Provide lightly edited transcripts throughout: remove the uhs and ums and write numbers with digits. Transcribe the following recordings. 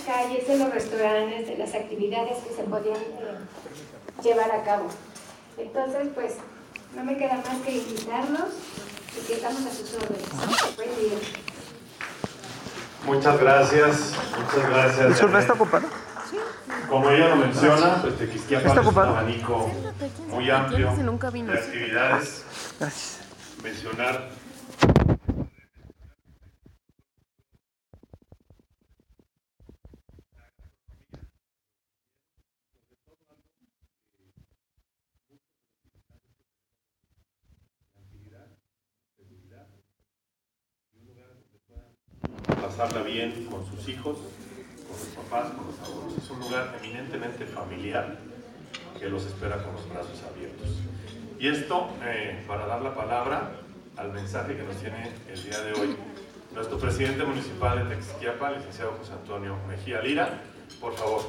calles, de los restaurantes, de las actividades que se podían llevar a cabo. Entonces, pues, no me queda más que invitarlos y que estamos a sus órdenes. Buen día. Muchas gracias. Disculpa, ¿está ocupado? Como ella lo menciona, pues Tequisquiapan es un abanico muy amplio de actividades. Gracias. Mencionar pasarla bien con sus hijos, con sus papás, con los abuelos. Es un lugar eminentemente familiar que los espera con los brazos abiertos. Y esto para dar la palabra al mensaje que nos tiene el día de hoy nuestro presidente municipal de Tequisquiapan, licenciado José Antonio Mejía Lira. Por favor.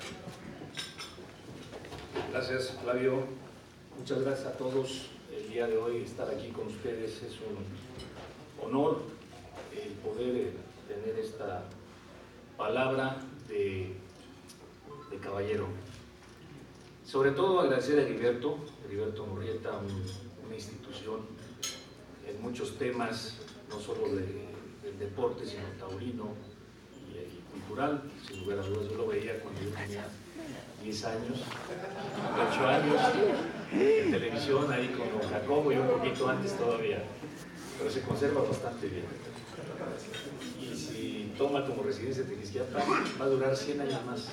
Gracias, Flavio. Muchas gracias a todos. El día de hoy estar aquí con ustedes es un honor el poder tener esta palabra de caballero. Sobre todo agradecer a Heriberto Murrieta, una institución en muchos temas, no solo del deporte, sino taurino y cultural. Sin lugar a dudas, yo lo veía cuando yo tenía 10 años, 8 años, en televisión, ahí con Don Jacobo y un poquito antes todavía, pero se conserva bastante bien. Y si toma como residencia Tequisquiapan, va a durar 100 años más.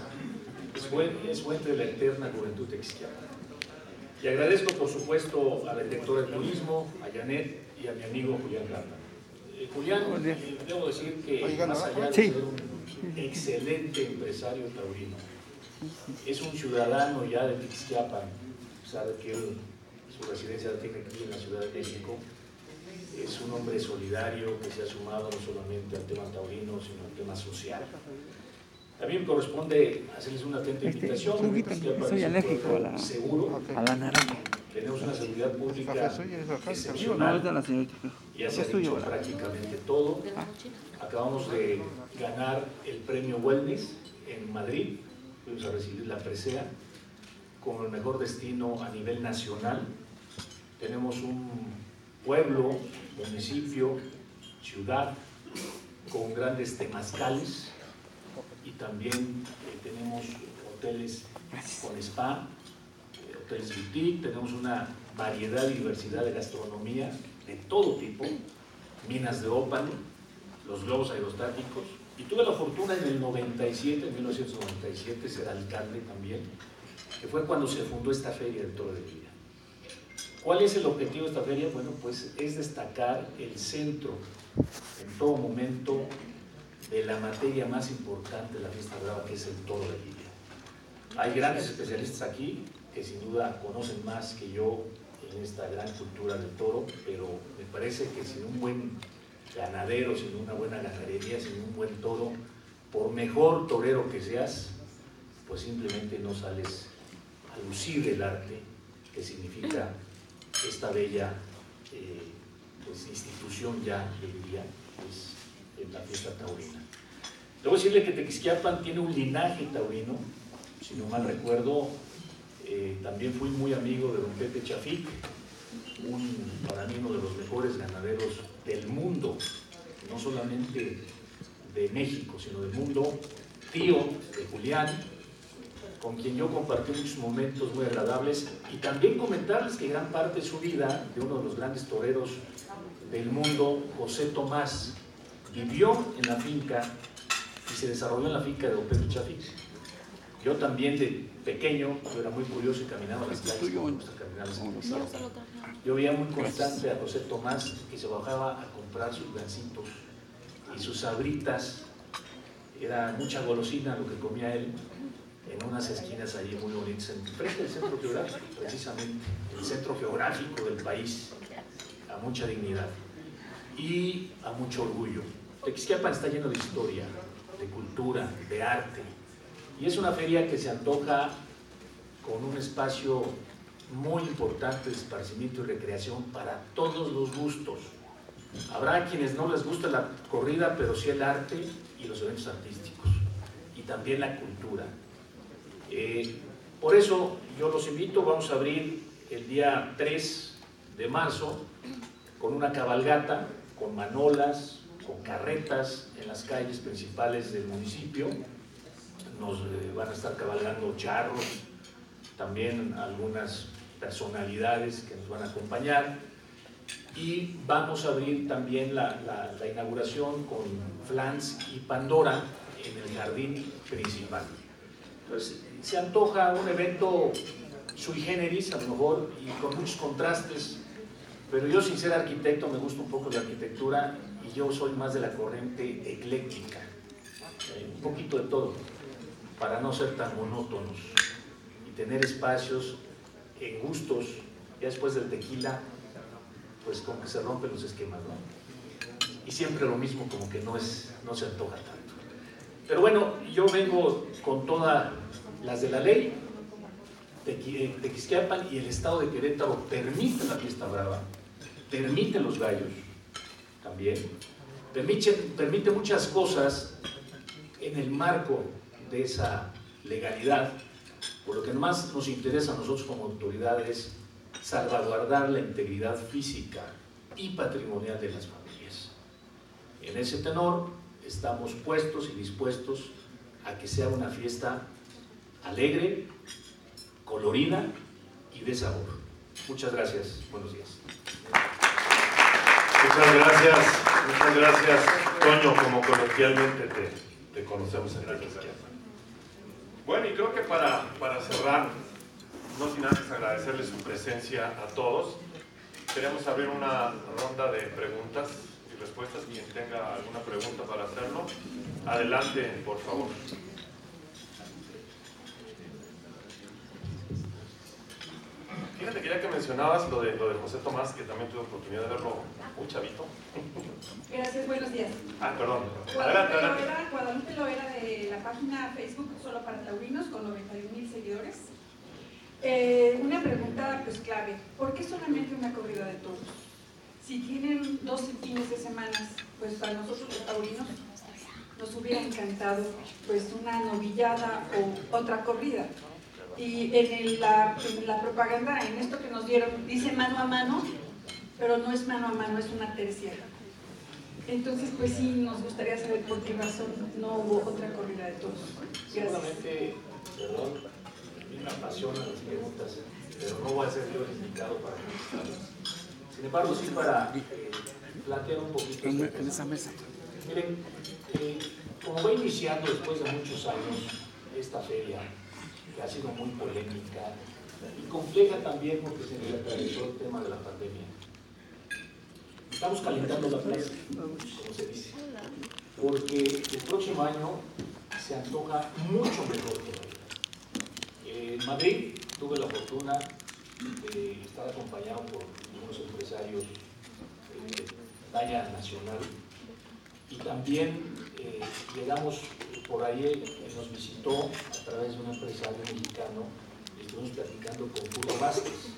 Es fuente de la eterna juventud Tequisquiapan. Y agradezco, por supuesto, a la directora de turismo, a Janet y a mi amigo Julián Garza. Julián, debo decir que más allá de ser un excelente empresario taurino, es un ciudadano ya de Tequisquiapan, sabe que su residencia la tiene aquí en la Ciudad de México. Es un hombre solidario que se ha sumado no solamente al tema taurino, sino al tema social. También corresponde hacerles una atenta invitación. Soy alérgico seguro, a la naranja. Tenemos una seguridad pública excepcional y ya se ha dicho prácticamente todo. Acabamos de ganar el premio Wellness en Madrid. Fuimos a recibir la presea como el mejor destino a nivel nacional. Tenemos un pueblo, municipio, ciudad con grandes temazcales y también tenemos hoteles con spa, hoteles boutique, tenemos una variedad y diversidad de gastronomía de todo tipo, minas de ópalo, los globos aerostáticos, y tuve la fortuna en el 1997, ser alcalde también, que fue cuando se fundó esta Feria del Toro de Lidia. ¿Cuál es el objetivo de esta feria? Bueno, pues es destacar el centro en todo momento de la materia más importante de la fiesta brava, que es el Toro de Lidia. Hay grandes especialistas aquí que sin duda conocen más que yo en esta gran cultura del toro, pero me parece que sin un buen ganadero, sin una buena ganadería, sin un buen toro, por mejor torero que seas, pues simplemente no sales a lucir el arte que significa esta bella pues, institución ya, yo diría, es la fiesta taurina. Debo decirle que Tequisquiapan tiene un linaje taurino, si no mal recuerdo, también fui muy amigo de don Pepe Chafik, para mí uno de los mejores ganaderos del mundo, no solamente de México, sino del mundo, tío de Julián, con quien yo compartí muchos momentos muy agradables, y también comentarles que gran parte de su vida, de uno de los grandes toreros del mundo, José Tomás, vivió en la finca y se desarrolló en la finca de don Pedro Chafik. Yo también de pequeño, yo era muy curioso y caminaba las calles, me gusta caminar las calles. Yo veía muy constante a José Tomás que se bajaba a comprar sus gancitos y sus sabritas. Era mucha golosina lo que comía él, en unas esquinas allí muy bonitas, enfrente del centro geográfico, precisamente, el centro geográfico del país, a mucha dignidad y a mucho orgullo. Tequisquiapan está lleno de historia, de cultura, de arte, y es una feria que se antoja con un espacio muy importante de esparcimiento y recreación para todos los gustos. Habrá quienes no les gusta la corrida, pero sí el arte y los eventos artísticos. y también la cultura. Por eso yo los invito, vamos a abrir el día 3 de marzo con una cabalgata, con manolas, con carretas en las calles principales del municipio. Nos van a estar cabalgando charros, también algunas personalidades que nos van a acompañar, y vamos a abrir también la inauguración con Flans y Pandora en el jardín principal. Entonces, se antoja un evento sui generis, a lo mejor, y con muchos contrastes, pero yo, sin ser arquitecto, me gusta un poco la arquitectura y yo soy más de la corriente ecléctica, un poquito de todo, para no ser tan monótonos y tener espacios en gustos. Ya después del tequila, pues como que se rompen los esquemas, ¿no? Y siempre lo mismo, como que no se antoja tanto. Pero bueno, yo vengo con todas las de la ley. Tequisquiapan y el estado de Querétaro permite la fiesta brava, permite los gallos también, permite muchas cosas en el marco de esa legalidad. Por lo que más nos interesa a nosotros como autoridades salvaguardar la integridad física y patrimonial de las familias. En ese tenor estamos puestos y dispuestos a que sea una fiesta alegre, colorida y de sabor. Muchas gracias. Buenos días. Muchas gracias, Toño, como coloquialmente te conocemos en la Tequisquiapan. Bueno, y creo que para cerrar, no sin antes agradecerles su presencia a todos, queremos abrir una ronda de preguntas y respuestas. Quien tenga alguna pregunta para hacerlo, adelante, por favor. Fíjate que ya que mencionabas lo de José Tomás, que también tuve oportunidad de verlo muy chavito. Gracias, buenos días. Perdón. Guadalupe Loera, de la página Facebook Solo para Taurinos, con 91,000 seguidores. Una pregunta pues clave: ¿por qué solamente una corrida de toros? Si tienen 12 fines de semana, pues para nosotros los taurinos nos hubiera encantado pues una novillada o otra corrida. Y en la propaganda, en esto que nos dieron, dice mano a mano, pero no es mano a mano, es una tercia. Entonces, pues sí, nos gustaría saber por qué razón no hubo otra corrida de toros. Seguramente, perdón, a mí me apasionan las preguntas, pero no voy a ser yo el indicado para contestarlas. Sin embargo, sí para plantear un poquito en esa mesa. Miren, como va iniciando después de muchos años esta feria, que ha sido muy polémica y compleja también porque se le atravesó el tema de la pandemia. Estamos calentando la plaza, como se dice, porque el próximo año se antoja mucho mejor todavía. En Madrid tuve la fortuna de estar acompañado por unos empresarios de talla nacional, y también llegamos por ahí, nos visitó a través de un empresario mexicano, estuvimos platicando con Puro Vázquez,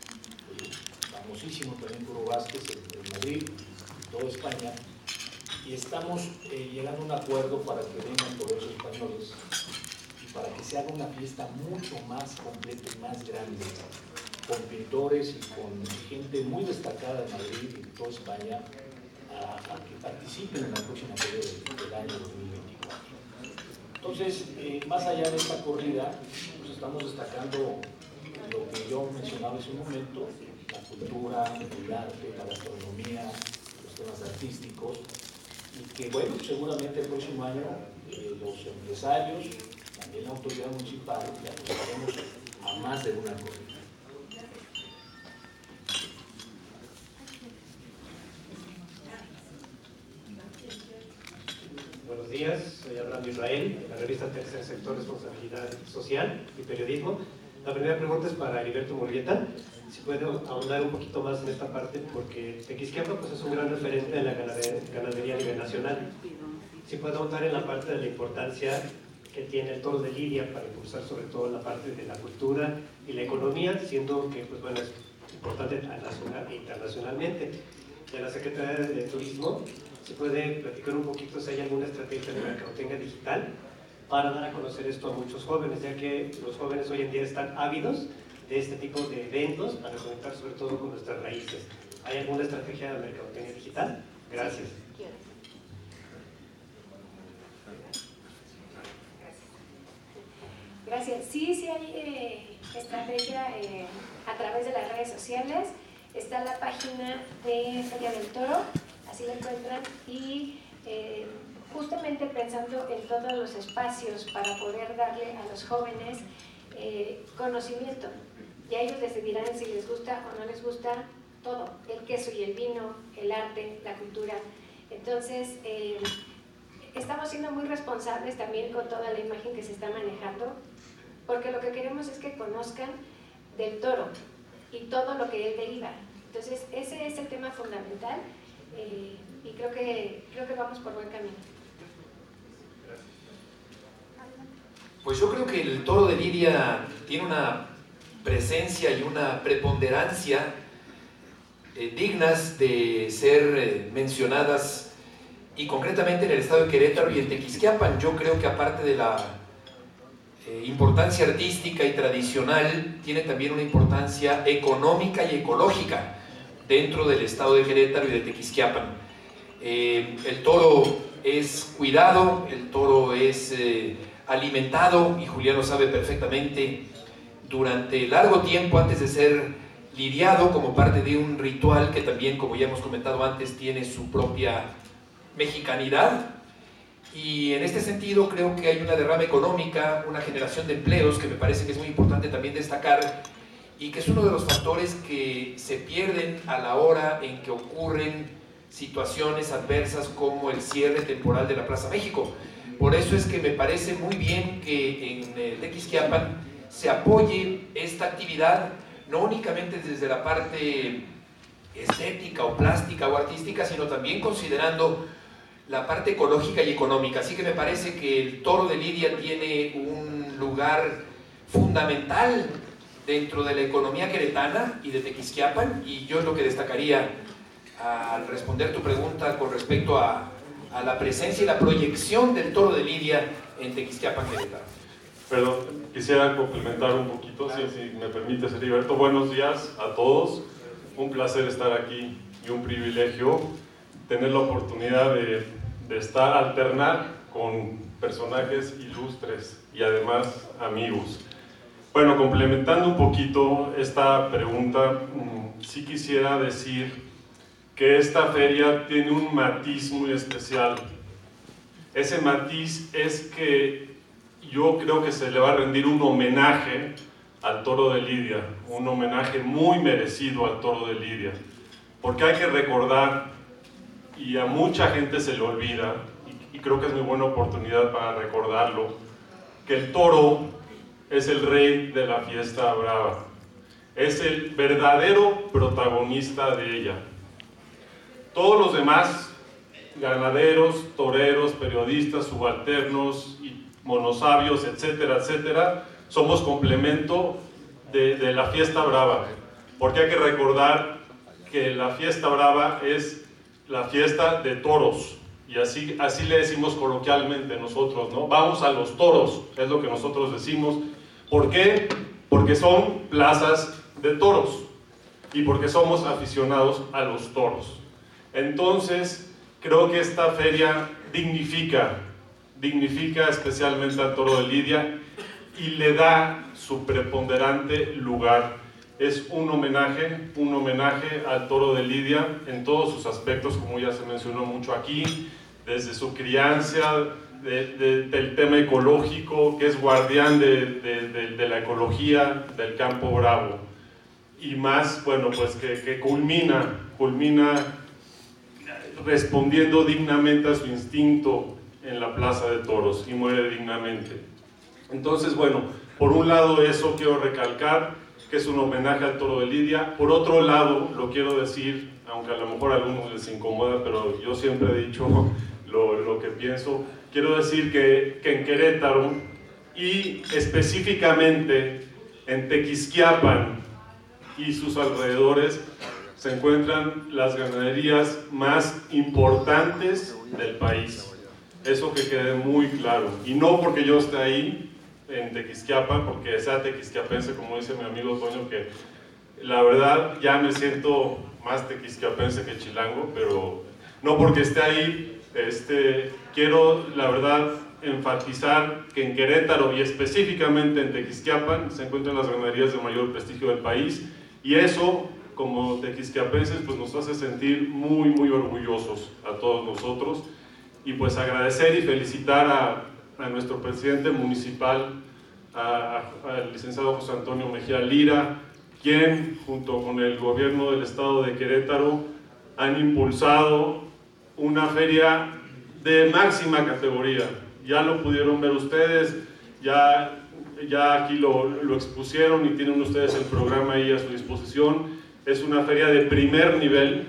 famosísimo también Puro Vázquez en Madrid, en toda España, y estamos llegando a un acuerdo para que vengan todos los españoles y para que se haga una fiesta mucho más completa y más grande, con pintores y con gente muy destacada de Madrid y de toda España, a que participen en la próxima feria del año 2024. Entonces, más allá de esta corrida, pues estamos destacando lo que yo mencionaba hace un momento: la cultura, el arte, la gastronomía, los temas artísticos, y que, bueno, seguramente el próximo año los empresarios, también la autoridad municipal, le apostaremos a más de una corrida. Buenos días, soy Abraham Israel, de la revista Tercer Sector, Responsabilidad Social y Periodismo. La primera pregunta es para Heriberto Murrieta, si puede ahondar un poquito más en esta parte, porque Tequisquiapan pues, es un gran referente en la ganadería a nivel nacional. Si puede ahondar en la parte de la importancia que tiene el toro de lidia para impulsar sobre todo la parte de la cultura y la economía, siendo que pues, bueno, es importante nacional e internacionalmente. De la Secretaría de Turismo, ¿se puede platicar un poquito si hay alguna estrategia de mercadotecnia digital para dar a conocer esto a muchos jóvenes, ya que los jóvenes hoy en día están ávidos de este tipo de eventos para conectar sobre todo con nuestras raíces. ¿Hay alguna estrategia de mercadotecnia digital? Gracias. Gracias. Sí hay estrategia a través de las redes sociales. Está la página de Feria del Toro, así la encuentran, y justamente pensando en todos los espacios para poder darle a los jóvenes conocimiento. Ya ellos decidirán si les gusta o no les gusta todo, el queso y el vino, el arte, la cultura. Entonces, estamos siendo muy responsables también con toda la imagen que se está manejando, porque lo que queremos es que conozcan del toro y todo lo que él deriva. Entonces, ese es el tema fundamental y creo que vamos por buen camino. Pues yo creo que el toro de Lidia tiene una presencia y una preponderancia dignas de ser mencionadas, y concretamente en el estado de Querétaro y en Tequisquiapan. Yo creo que aparte de la importancia artística y tradicional, tiene también una importancia económica y ecológica dentro del estado de Querétaro y de Tequisquiapan. El toro es cuidado, el toro es alimentado, y Julián lo sabe perfectamente, durante largo tiempo antes de ser lidiado como parte de un ritual que también, como ya hemos comentado antes, tiene su propia mexicanidad. Y en este sentido creo que hay una derrama económica, una generación de empleos que me parece que es muy importante también destacar, y que es uno de los factores que se pierden a la hora en que ocurren situaciones adversas como el cierre temporal de la Plaza México. Por eso es que me parece muy bien que en Tequisquiapan se apoye esta actividad, no únicamente desde la parte estética o plástica o artística, sino también considerando la parte ecológica y económica. Así que me parece que el toro de Lidia tiene un lugar fundamental dentro de la economía queretana y de Tequisquiapan, y yo es lo que destacaría al responder tu pregunta con respecto a la presencia y la proyección del toro de Lidia en Tequisquiapan, Querétaro. Perdón, quisiera complementar un poquito, si me permites, Heriberto. Buenos días a todos, un placer estar aquí y un privilegio tener la oportunidad de alternar con personajes ilustres y además amigos. Bueno, complementando un poquito esta pregunta, sí quisiera decir que esta feria tiene un matiz muy especial. Ese matiz es que yo creo que se le va a rendir un homenaje al toro de Lidia, un homenaje muy merecido al toro de Lidia, porque hay que recordar, y a mucha gente se le olvida, y creo que es muy buena oportunidad para recordarlo, que el toro es el rey de la fiesta brava, es el verdadero protagonista de ella. Todos los demás, ganaderos, toreros, periodistas, subalternos, y monosabios, etcétera, etcétera, somos complemento de la fiesta brava, porque hay que recordar que la fiesta brava es la fiesta de toros, y así le decimos coloquialmente nosotros, ¿no? Vamos a los toros, es lo que nosotros decimos. ¿Por qué? Porque son plazas de toros y porque somos aficionados a los toros. Entonces, creo que esta feria dignifica especialmente al toro de Lidia y le da su preponderante lugar. Es un homenaje al toro de Lidia en todos sus aspectos, como ya se mencionó mucho aquí, desde su crianza, del tema ecológico, que es guardián de la ecología del Campo Bravo, y más, bueno, pues que culmina respondiendo dignamente a su instinto en la Plaza de Toros, y muere dignamente. Entonces, bueno, por un lado eso quiero recalcar, que es un homenaje al toro de Lidia. Por otro lado, lo quiero decir, aunque a lo mejor a algunos les incomoda, pero yo siempre he dicho lo que pienso, quiero decir que en Querétaro, y específicamente en Tequisquiapan y sus alrededores, se encuentran las ganaderías más importantes del país. Eso que quede muy claro. Y no porque yo esté ahí en Tequisquiapan, porque sea tequisquiapense, como dice mi amigo Toño, que la verdad ya me siento más tequisquiapense que chilango, pero no porque esté ahí. Quiero, la verdad, enfatizar que en Querétaro y específicamente en Tequisquiapan se encuentran las ganaderías de mayor prestigio del país, y eso, como tequisquiapenses, pues nos hace sentir muy, muy orgullosos a todos nosotros, y pues agradecer y felicitar a nuestro presidente municipal, al licenciado José Antonio Mejía Lira, quien junto con el gobierno del estado de Querétaro han impulsado una feria de máxima categoría. Ya lo pudieron ver ustedes, ya aquí lo expusieron y tienen ustedes el programa ahí a su disposición. Es una feria de primer nivel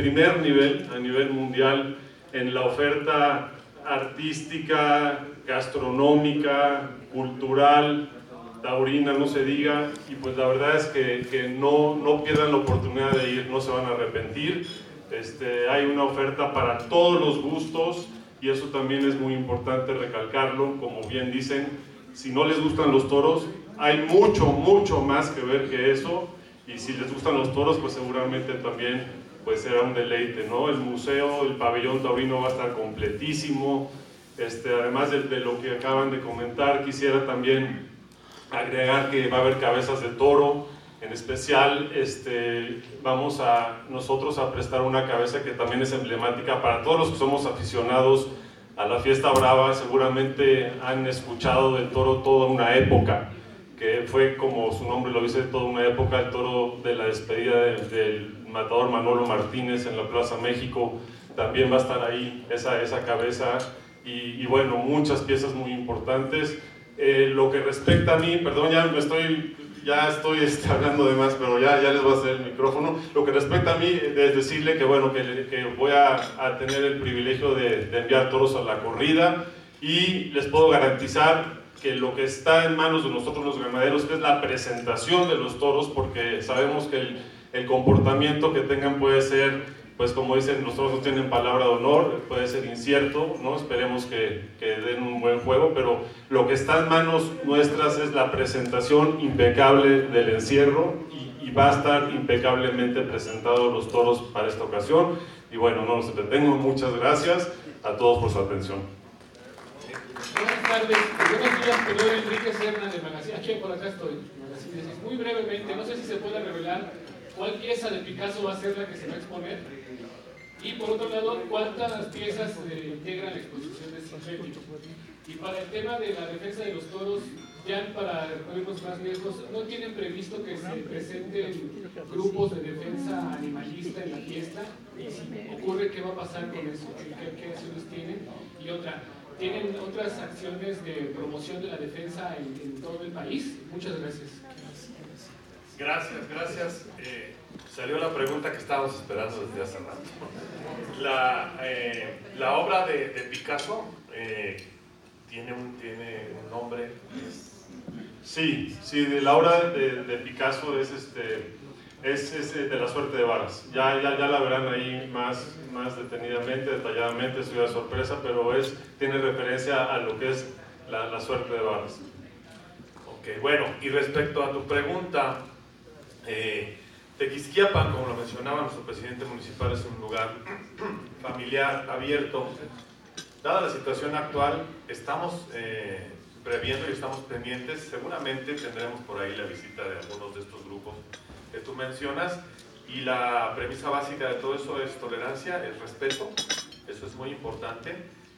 a nivel mundial en la oferta artística, gastronómica, cultural, taurina, no se diga, y pues la verdad es que no pierdan la oportunidad de ir, no se van a arrepentir. Hay una oferta para todos los gustos, y eso también es muy importante recalcarlo. Como bien dicen, si no les gustan los toros, hay mucho más que ver que eso, y si les gustan los toros, pues seguramente también pues será un deleite, ¿no? El museo, el pabellón taurino va a estar completísimo. Además de lo que acaban de comentar, quisiera también agregar que va a haber cabezas de toro. En especial, vamos nosotros a prestar una cabeza que también es emblemática para todos los que somos aficionados a la fiesta brava. Seguramente han escuchado del toro Toda una Época, que fue, como su nombre lo dice, toda una época, el toro de la despedida del matador Manolo Martínez en la Plaza México. También va a estar ahí esa cabeza, y bueno, muchas piezas muy importantes. Lo que respecta a mí, perdón, ya estoy hablando de más, pero ya les voy a hacer el micrófono. Lo que respecta a mí es decirle que bueno, que voy a tener el privilegio de enviar toros a la corrida, y les puedo garantizar que lo que está en manos de nosotros los ganaderos es la presentación de los toros, porque sabemos que el comportamiento que tengan puede ser, pues como dicen, los toros no tienen palabra de honor, puede ser incierto, ¿no? Esperemos que den un buen juego, pero lo que está en manos nuestras es la presentación impecable del encierro, y va a estar impecablemente presentados los toros para esta ocasión. Y bueno, no los entretengo, muchas gracias a todos por su atención. Buenas tardes, buenos días, señor Enrique Serna de Magazine. Por acá estoy. Muy brevemente, no sé si se puede revelar cuál pieza de Picasso va a ser la que se va a exponer, y por otro lado, cuántas piezas integran la exposición de Sintético. Y para el tema de la defensa de los toros, ya para irnos más lejos, ¿no tienen previsto que se presenten grupos de defensa animalista en la fiesta? Y si ocurre, ¿qué va a pasar con eso? ¿Qué acciones tienen? Y otra, ¿tienen otras acciones de promoción de la defensa en todo el país? Muchas gracias. Gracias. Salió la pregunta que estábamos esperando desde hace rato. La obra de Picasso tiene un nombre. Sí, la obra de Picasso es de La Suerte de Varas. Ya la verán ahí más detenidamente, detalladamente, estoy de sorpresa, pero tiene referencia a lo que es la Suerte de Varas. Ok, bueno, y respecto a tu pregunta, Tequisquiapan, como lo mencionaba nuestro presidente municipal, es un lugar familiar, abierto. Dada la situación actual, estamos previendo y estamos pendientes. Seguramente tendremos por ahí la visita de algunos de estos grupos que tú mencionas, y la premisa básica de todo eso es tolerancia, es respeto. Eso es muy importante.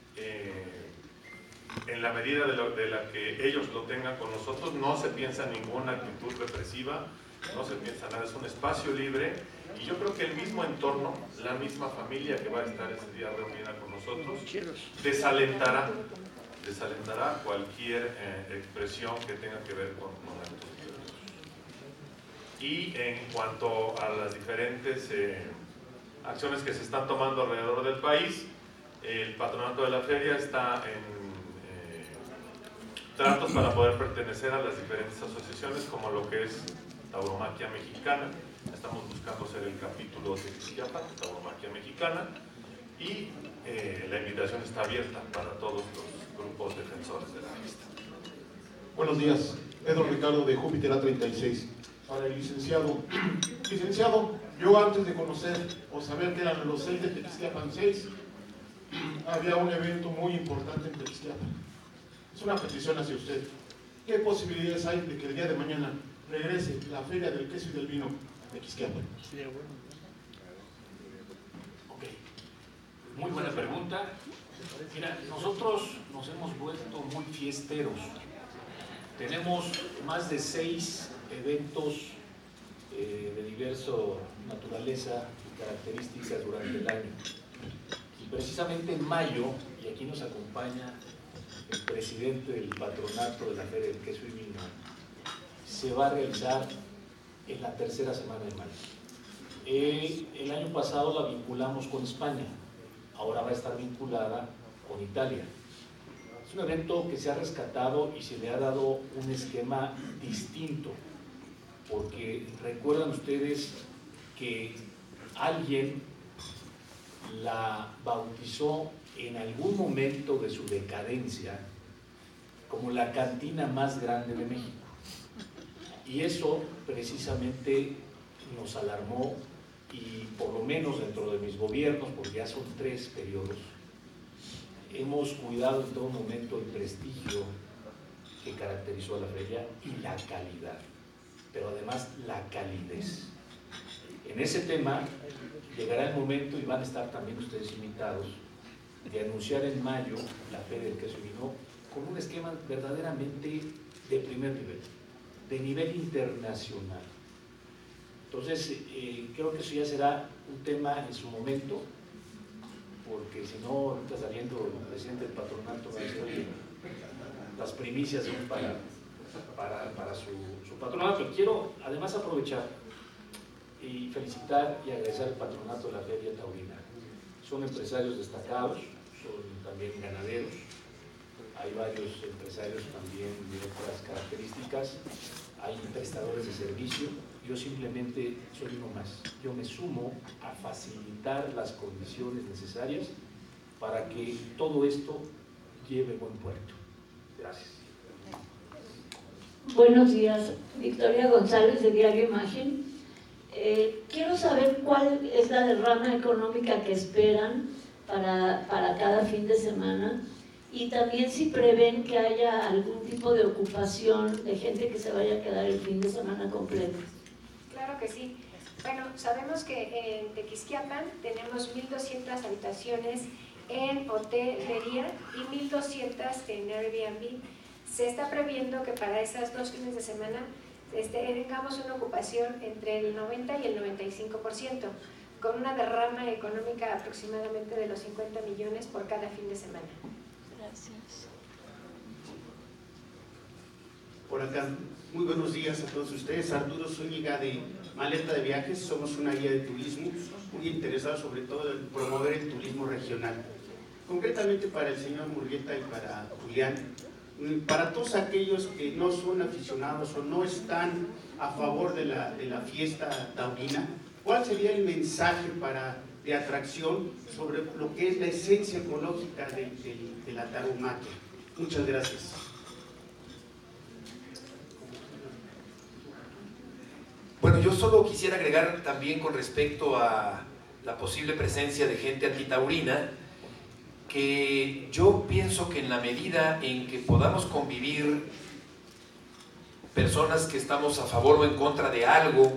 En la medida de la que ellos lo tengan con nosotros, no se piensa en ninguna actitud represiva, no se piensa nada, es un espacio libre, y yo creo que el mismo entorno, la misma familia que va a estar ese día reunida con nosotros, desalentará cualquier expresión que tenga que ver con actos violentos. Y en cuanto a las diferentes acciones que se están tomando alrededor del país, el patronato de la feria está en tratos para poder pertenecer a las diferentes asociaciones, como lo que es Tauromaquia Mexicana. Estamos buscando ser el capítulo de Tequisquiapan, Tauromaquia Mexicana, y la invitación está abierta para todos los grupos defensores de la fiesta. Buenos días, Pedro Ricardo de Júpiter A36. Para el licenciado. Licenciado, yo antes de conocer o saber que eran los 6 de Tequisquiapan 6, había un evento muy importante en Tequisquiapan. Es una petición hacia usted. ¿Qué posibilidades hay de que el día de mañana regrese la Feria del Queso y del Vino a Tequisquiapan? Ok, muy buena pregunta. Mira, nosotros nos hemos vuelto muy fiesteros. Tenemos más de 6 eventos de diversa naturaleza y características durante el año. Y precisamente en mayo, y aquí nos acompaña el presidente del patronato de la Feria del Queso y Vino, se va a realizar en la tercera semana de mayo. El año pasado la vinculamos con España, ahora va a estar vinculada con Italia. Es un evento que se ha rescatado y se le ha dado un esquema distinto, porque recuerdan ustedes que alguien la bautizó en algún momento de su decadencia como la cantina más grande de México. Y eso precisamente nos alarmó, y por lo menos dentro de mis gobiernos, porque ya son 3 periodos, hemos cuidado en todo momento el prestigio que caracterizó a la feria y la calidad, pero además la calidez. En ese tema llegará el momento, y van a estar también ustedes invitados, de anunciar en mayo la Feria del Queso y Vino con un esquema verdaderamente de primer nivel, de nivel internacional. Entonces, creo que eso ya será un tema en su momento, porque si no, ahorita saliendo el presidente del patronato, va a ser las primicias para su patronato. Quiero además aprovechar y felicitar y agradecer al patronato de la Feria Taurina. Son empresarios destacados, son también ganaderos, hay varios empresarios también de otras características, hay prestadores de servicio. Yo simplemente soy uno más. Yo me sumo a facilitar las condiciones necesarias para que todo esto lleve buen puerto. Gracias. Buenos días, Victoria González de Diario Imagen. Quiero saber cuál es la derrama económica que esperan para cada fin de semana, y también si prevén que haya algún tipo de ocupación de gente que se vaya a quedar el fin de semana completo. Claro que sí. Bueno, sabemos que en Tequisquiapan tenemos 1,200 habitaciones en hotelería y 1,200 en Airbnb. Se está previendo que para esas 2 fines de semana tengamos una ocupación entre el 90 y el 95%, con una derrama económica aproximadamente de los 50 millones por cada fin de semana. Gracias. Por acá, muy buenos días a todos ustedes. Arturo Zúñiga de Maleta de Viajes. Somos una guía de turismo muy interesada sobre todo en promover el turismo regional. Concretamente para el señor Murrieta y para Julián, para todos aquellos que no son aficionados o no están a favor de la fiesta taurina, ¿cuál sería el mensaje de atracción sobre lo que es la esencia ecológica de la tauromaquia? Muchas gracias. Bueno, yo solo quisiera agregar también con respecto a la posible presencia de gente antitaurina, que yo pienso que en la medida en que podamos convivir personas que estamos a favor o en contra de algo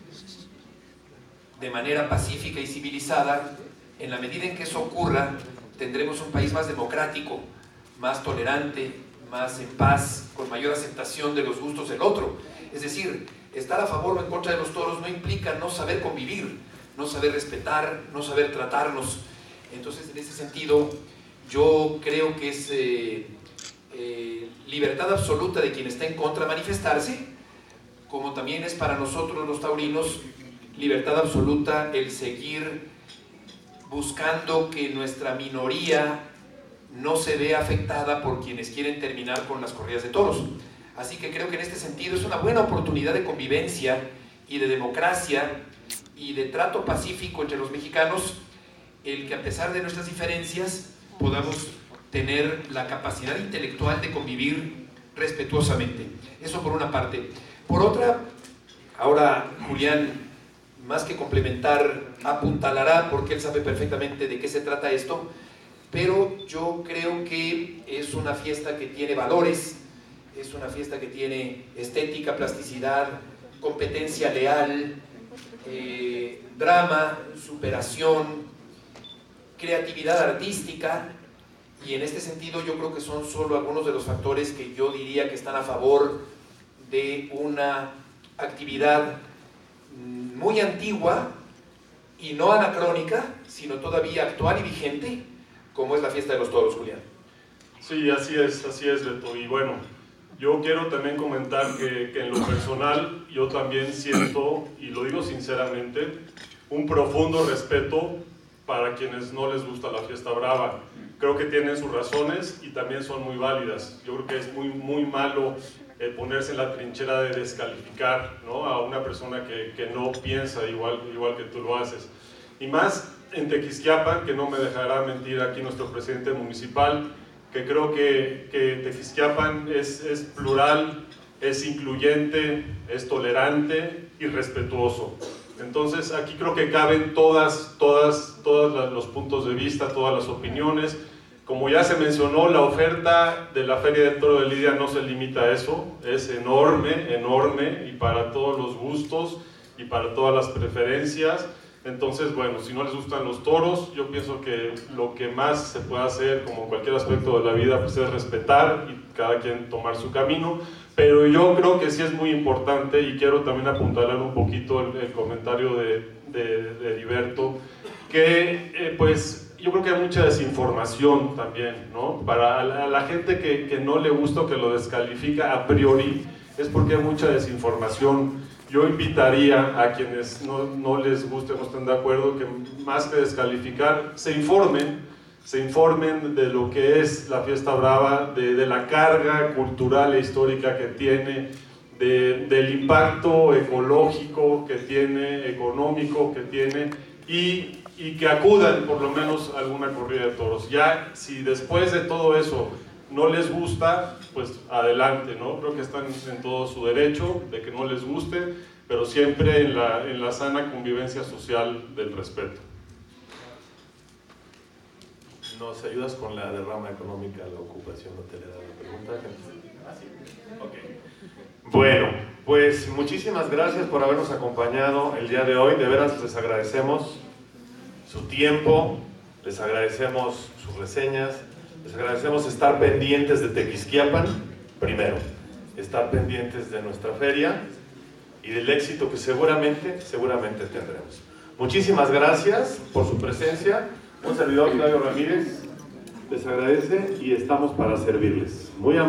de manera pacífica y civilizada, en la medida en que eso ocurra, tendremos un país más democrático, más tolerante, más en paz, con mayor aceptación de los gustos del otro. Es decir, estar a favor o en contra de los toros no implica no saber convivir, no saber respetar, no saber tratarnos. Entonces, en ese sentido, yo creo que es libertad absoluta de quien está en contra manifestarse, como también es para nosotros los taurinos libertad absoluta el seguir buscando que nuestra minoría no se vea afectada por quienes quieren terminar con las corridas de toros. Así que creo que en este sentido es una buena oportunidad de convivencia y de democracia y de trato pacífico entre los mexicanos, el que a pesar de nuestras diferencias podamos tener la capacidad intelectual de convivir respetuosamente. Eso por una parte. Por otra, ahora Julián, más que complementar, apuntalará porque él sabe perfectamente de qué se trata esto, pero yo creo que es una fiesta que tiene valores, es una fiesta que tiene estética, plasticidad, competencia leal, drama, superación, creatividad artística, y en este sentido yo creo que son solo algunos de los factores que yo diría que están a favor de una actividad muy antigua y no anacrónica, sino todavía actual y vigente, como es la fiesta de los toros, Julián. Sí, así es, Beto. Y bueno, yo quiero también comentar que en lo personal yo también siento, y lo digo sinceramente, un profundo respeto para quienes no les gusta la fiesta brava. Creo que tienen sus razones y también son muy válidas. Yo creo que es muy malo ponerse en la trinchera de descalificar, ¿no?, a una persona que no piensa igual que tú lo haces. Y más en Tequisquiapan, que no me dejará mentir aquí nuestro presidente municipal, que creo que Tequisquiapan es plural, es incluyente, es tolerante y respetuoso. Entonces aquí creo que caben todos los puntos de vista, todas las opiniones. Como ya se mencionó, la oferta de la Feria del Toro de Lidia no se limita a eso, es enorme, y para todos los gustos y para todas las preferencias. Entonces, bueno, si no les gustan los toros, yo pienso que lo que más se puede hacer, como en cualquier aspecto de la vida, pues es respetar y cada quien tomar su camino. Pero yo creo que sí es muy importante, y quiero también apuntalar un poquito el comentario de Heriberto, que pues yo creo que hay mucha desinformación también, ¿no? Para la gente que no le gusta o que lo descalifica a priori, es porque hay mucha desinformación. Yo invitaría a quienes no les guste o no estén de acuerdo, que más que descalificar, se informen de lo que es la fiesta brava, de la carga cultural e histórica que tiene, del impacto ecológico que tiene, económico que tiene, y que acudan por lo menos a alguna corrida de toros. Ya, si después de todo eso no les gusta, pues adelante, ¿no? Creo que están en todo su derecho de que no les guste, pero siempre en la sana convivencia social del respeto. ¿Nos ayudas con la derrama económica, la ocupación hotelera? La pregunta. Okay. Bueno, pues muchísimas gracias por habernos acompañado el día de hoy. De veras les agradecemos su tiempo, les agradecemos sus reseñas, les agradecemos estar pendientes de Tequisquiapan, primero, estar pendientes de nuestra feria y del éxito que seguramente tendremos. Muchísimas gracias por su presencia. Un servidor, Claudio Ramírez, les agradece y estamos para servirles. Muy